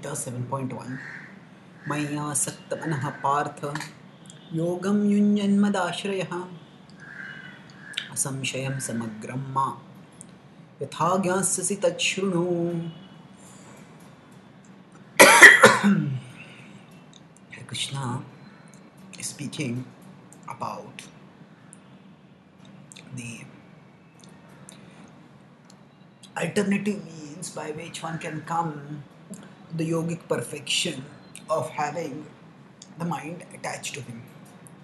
Gita 7.1 Maya Saktamanaha Partha Yogam Yunyanmadashrayah Asamshayam Samagramma Yatha Gyasasi Tachrunu. Krishna is speaking about the alternative means by which one can come to the yogic perfection of having the mind attached to him.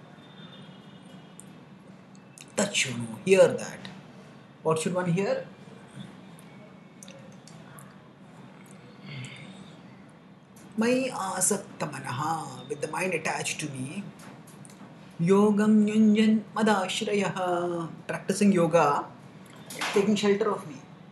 Tachrunu, hear that. What should one hear? My asakta manaha, with the mind attached to me. Yogam yunjan madashrayaha, practicing yoga, taking shelter of me.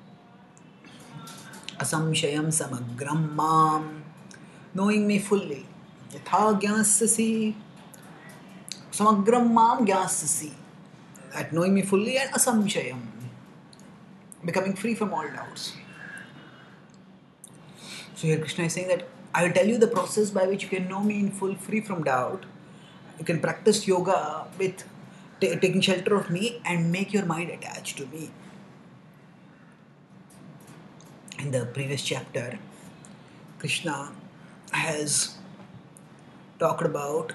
Asamshayam samagram mam, knowing me fully. Yatha gyasasi, samagram mam gyasasi, that knowing me fully, and asamshayam, becoming free from all doubts. So here Krishna is saying that I will tell you the process by which you can know me in full, free from doubt. You can practice yoga with taking shelter of me and make your mind attached to me. In the previous chapter, Krishna has talked about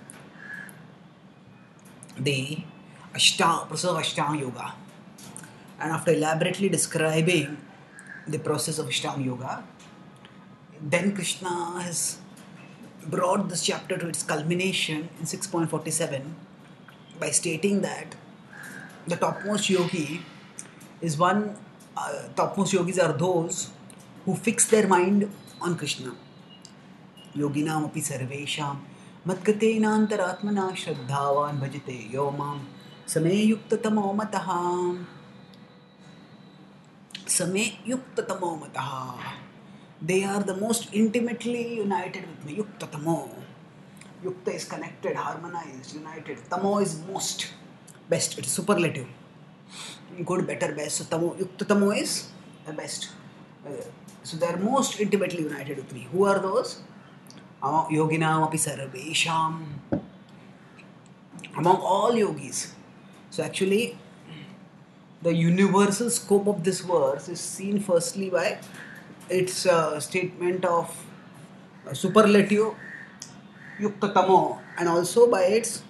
the process of Ashtanga Yoga. And after elaborately describing the process of Ashtanga Yoga, then Krishna has brought this chapter to its culmination in 6.47 by stating that the topmost yogi is topmost yogis are those who fix their mind on Krishna. Yoginam api sarvesham madgatenantaratmana shraddhavan bhajate yomam same yuktatamo mataha. Same yuktatamo mataha. They are the most intimately united with me. Yuktatamo. Yukta is connected, harmonized, united. Tamo is most, best. It is superlative. Good, better, best. So Yuktatamo is the best. So they are most intimately united with me. Who are those? Yoginam api sarvesham. Among all yogis. So actually, the universal scope of this verse is seen firstly by its statement of superlative yuktatamo, and also by its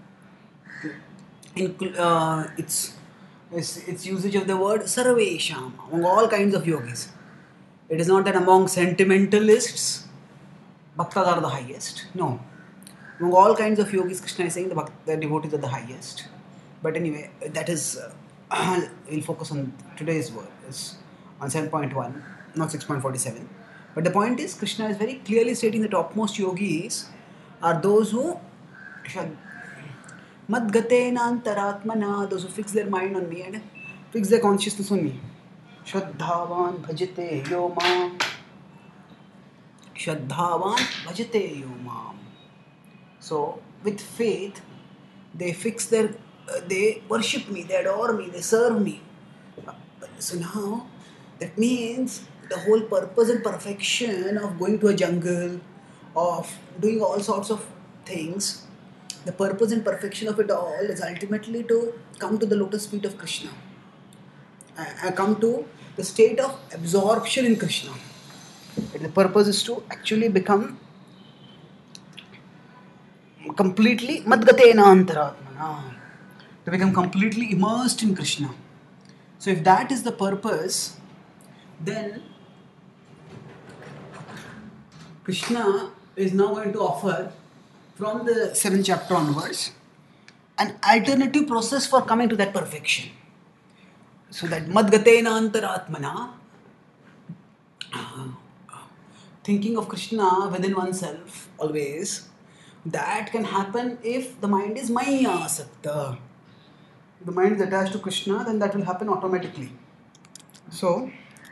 usage of the word sarvesham, among all kinds of yogis. It is not that among sentimentalists bhaktas are the highest. No. Among all kinds of yogis, Krishna is saying the devotees are the highest. But anyway, that is we'll focus on today's verse on 7.1, not 6.47. But the point is, Krishna is very clearly stating the topmost yogis are those who madgatena antaratmana, those who fix their mind on me and fix their consciousness on me. Shraddhavan bhajate yomam. Shraddhavan bhajate yomam. So, with faith, they worship me, they adore me, they serve me. So now, that means the whole purpose and perfection of going to a jungle, of doing all sorts of things, the purpose and perfection of it all is ultimately to come to the lotus feet of Krishna. Come to the state of absorption in Krishna. The purpose is to actually become completely madgatena antaratmana, to become completely immersed in Krishna. So if that is the purpose, then Krishna is now going to offer from the 7th chapter onwards an alternative process for coming to that perfection. So that madgatena antaratmana, thinking of Krishna within oneself always, that can happen if the mind is maya asakta. If the mind is attached to Krishna, then that will happen automatically. So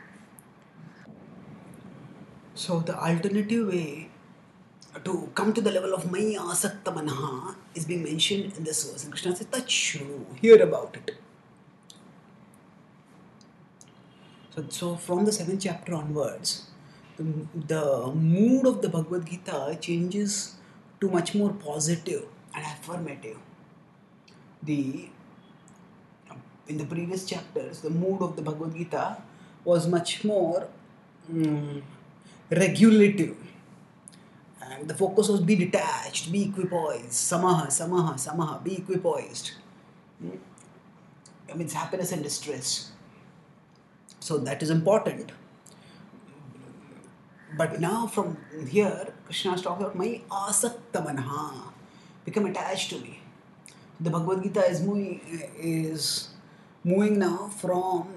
the alternative way to come to the level of maya asakta manaha is being mentioned in this verse. And Krishna says, Tachru, hear about it. So from the 7th chapter onwards, the mood of the Bhagavad Gita changes to much more positive and affirmative. The In the previous chapters, the mood of the Bhagavad Gita was much more mm, regulative, and the focus was be detached, be equipoised, samaha, samaha, samaha, be equipoised. I mean, it's happiness and distress. So that is important. But now from here, Krishna is talking about my asakta manha, become attached to me. The Bhagavad Gita is moving now from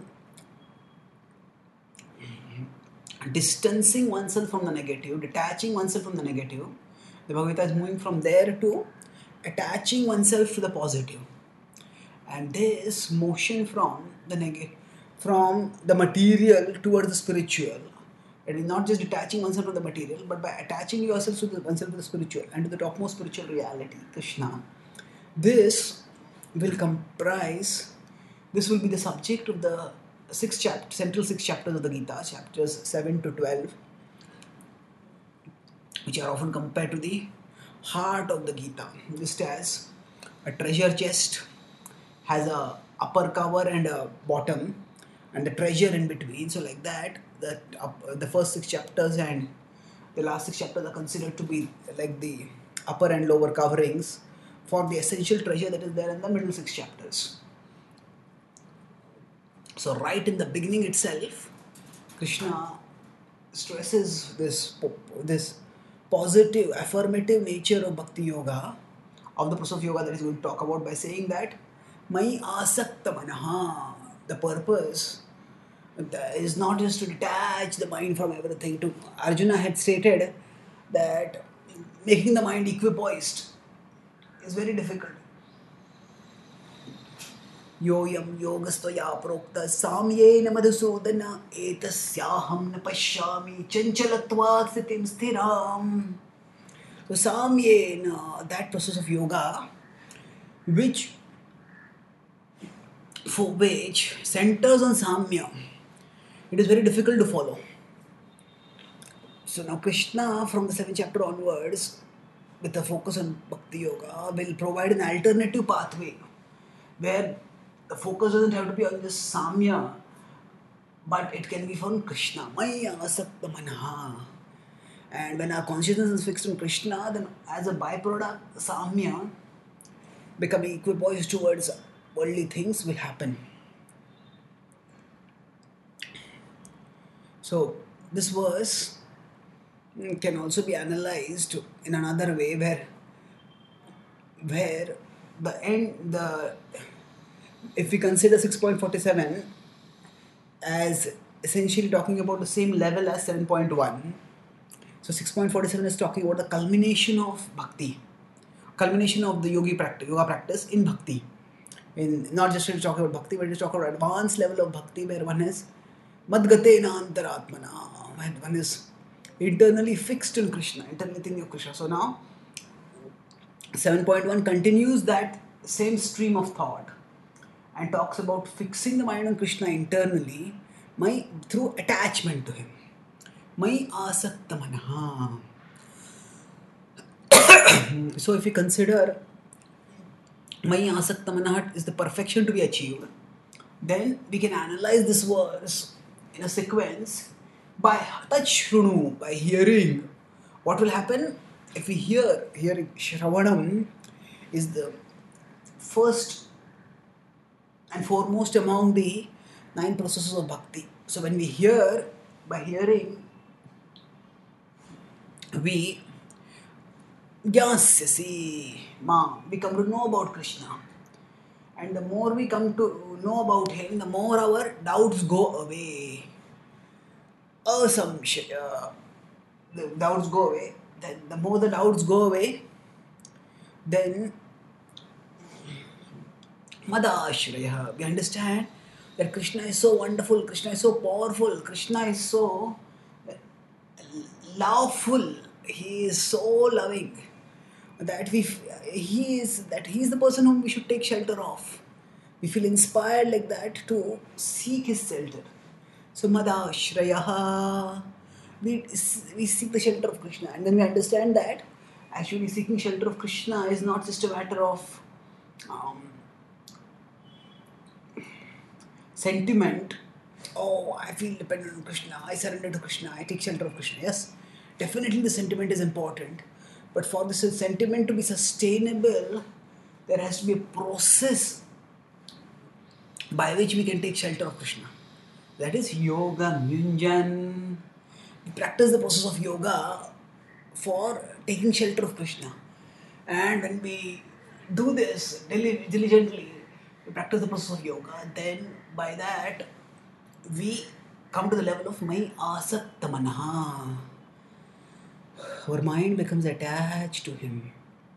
distancing oneself from the negative, detaching oneself from the negative. The Bhagavad Gita is moving from there to attaching oneself to the positive. And this motion from the from the material towards the spiritual. It is not just detaching oneself from the material, but by attaching yourself to oneself to the spiritual and to the topmost spiritual reality, Krishna. This will comprise. This will be the subject of the central six chapters of the Gita, chapters 7 to 12, which are often compared to the heart of the Gita, just as a treasure chest has a upper cover and a bottom, and the treasure in between. So like that, the first six chapters and the last six chapters are considered to be like the upper and lower coverings for the essential treasure that is there in the middle six chapters. So right in the beginning itself, Krishna stresses this positive, affirmative nature of Bhakti Yoga, of the process of yoga that he's going to talk about, by saying that Mai asakta manaha, the purpose is not just to detach the mind from everything. To Arjuna had stated that making the mind equipoised is very difficult. योऽयं योगस्त्वया प्रोक्तः साम्येन मधुसूदन एतस्याहं न पश्यामि चञ्चलत्वात् स्थितिं स्थिराम्. So samyena, that process of yoga, which centers on samya, it is very difficult to follow. So now Krishna, from the 7th chapter onwards, with a focus on Bhakti Yoga, will provide an alternative pathway where the focus doesn't have to be on this Samya, but it can be from Krishna. Maya asakta manha. And when our consciousness is fixed on Krishna, then as a byproduct, Samya, becoming equipoised towards worldly things, will happen. So this verse can also be analyzed in another way, where if we consider 6.47 as essentially talking about the same level as 7.1, so 6.47 is talking about the culmination of bhakti, culmination of the yoga practice in bhakti. Not just to talk about bhakti, but to talk about advanced level of bhakti where one is madgatena antaratmana, one is internally fixed in Krishna, internally thinking of Krishna. So now 7.1 continues that same stream of thought and talks about fixing the mind on Krishna internally through attachment to him. Mai asakta manha. So if we consider Mai asakta manha is the perfection to be achieved, then we can analyze this verse in a sequence by tachrunu, by hearing. What will happen if we hear? Hearing, Shravanam is the first and foremost among the 9 processes of bhakti. So when we hear, by hearing, we we come to know about Krishna. And the more we come to know about him, the more our doubts go away. Asamshaya. The doubts go away. Then the more the doubts go away, then Madashraya. We understand that Krishna is so wonderful, Krishna is so powerful, Krishna is so loveful, he is so loving that he is the person whom we should take shelter of. We feel inspired like that to seek his shelter. So Madashraya. we seek the shelter of Krishna, and then we understand that actually seeking shelter of Krishna is not just a matter of um, sentiment. Oh, I feel dependent on Krishna, I surrender to Krishna, I take shelter of Krishna. Yes, definitely the sentiment is important, but for this sentiment to be sustainable, there has to be a process by which we can take shelter of Krishna. That is yoga nyunjan. We practice the process of yoga for taking shelter of Krishna. And when we do this diligently, we practice the process of yoga, then by that we come to the level of Mai Asakta Manaha. Our mind becomes attached to him.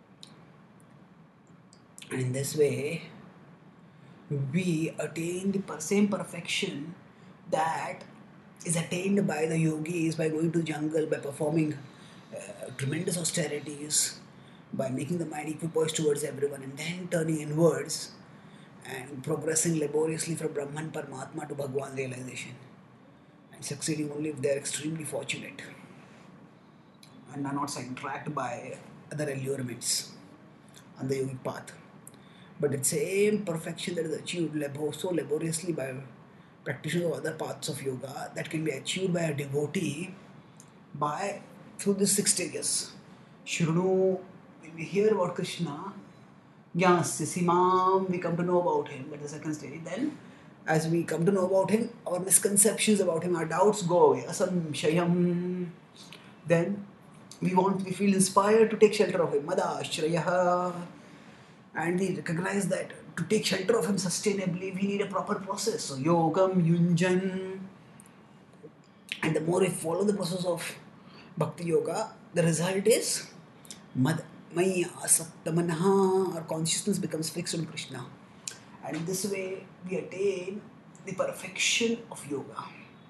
And in this way, we attain the same perfection that is attained by the yogis by going to the jungle, by performing tremendous austerities, by making the mind equipoised towards everyone, and then turning inwards and progressing laboriously from Brahman Paramatma to Bhagwan realization, and succeeding only if they are extremely fortunate and are not sidetracked by other allurements on the yogic path. But the same perfection that is achieved so laboriously by practitioners of other paths of yoga, that can be achieved by a devotee by through the 6 stages. Shrunu, when we hear about Krishna, Jnasya Simam, we come to know about him. That's the second stage. Then, as we come to know about him, our misconceptions about him, our doubts go away. Asamshayam. Then we feel inspired to take shelter of him. Mada Shrayaha. And we recognize that to take shelter of him sustainably, we need a proper process. So, Yogam, Yunjan. And the more we follow the process of Bhakti Yoga, the result is Maya Asakta Manaha, our consciousness becomes fixed on Krishna. And in this way, we attain the perfection of yoga.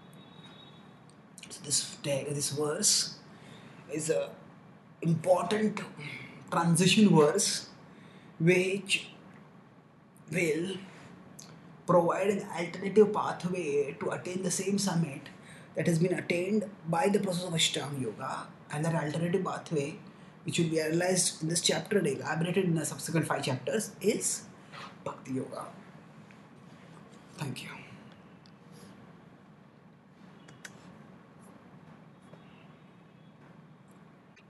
So this verse is a important transition verse which will provide an alternative pathway to attain the same summit that has been attained by the process of Ashtanga Yoga, and that alternative pathway, which will be analyzed in this chapter and elaborated in the subsequent 5 chapters, is Bhakti Yoga. Thank you.